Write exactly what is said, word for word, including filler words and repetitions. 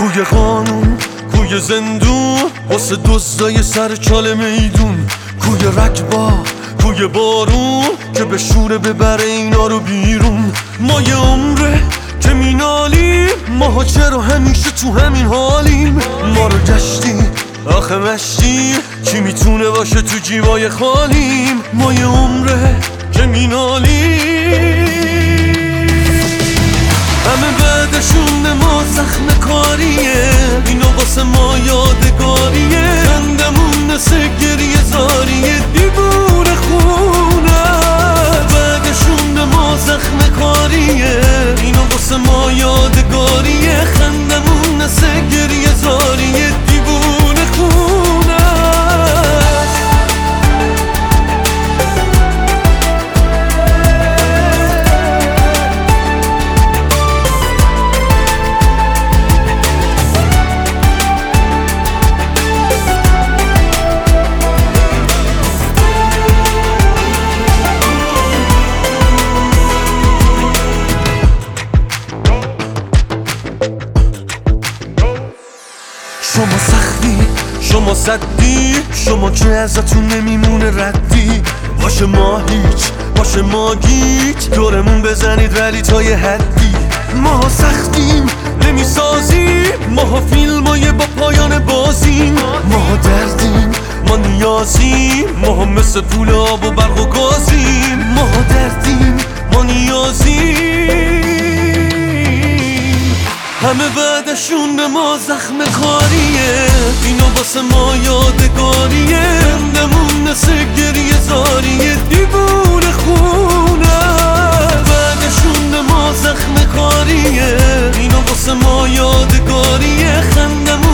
کوی قانون، کوی زندون، واسه دزدای سر چال میدون. کوی رکبا، کوی بارون که به شوره ببره اینا رو بیرون. ما یه عمره که مینالیم، ماها چرا همیشه تو همین حالیم. ما رو گشتیم آخه مشتیم، کی میتونه باشه تو جیبای خالیم. ما یه عمره که مینالیم، همه بعدشون ما زخم کاریه. اینو واسه ما یادگاریه، خندمون نسه گریه زاریه دیوونه خونه. بعدشون ما زخم کاریه، اینو واسه ما یادگاریه، خندمون نسه گریه زاریه دیوونه خونه. شما سختی، شما صدی، شما که ازتون نمیمونه ردی. باشه ما هیچ، باشه ما گیج، دورمون بزنید ولی تا یه حدی. ما سختیم نمیسازیم، ما فیلمای با پایان بازیم. ما دردیم، ما نیازیم، ما مثل پول آب و برق و گازیم. ما دردیم، ما نیازیم، همه بعدشون به ما زخم کاریه. اینو واسه ما یادگاریه، خندمون نسه گریه زاریه دیوونه خونه. بعدشون به ما زخم کاریه، اینو واسه ما یادگاریه، خندمون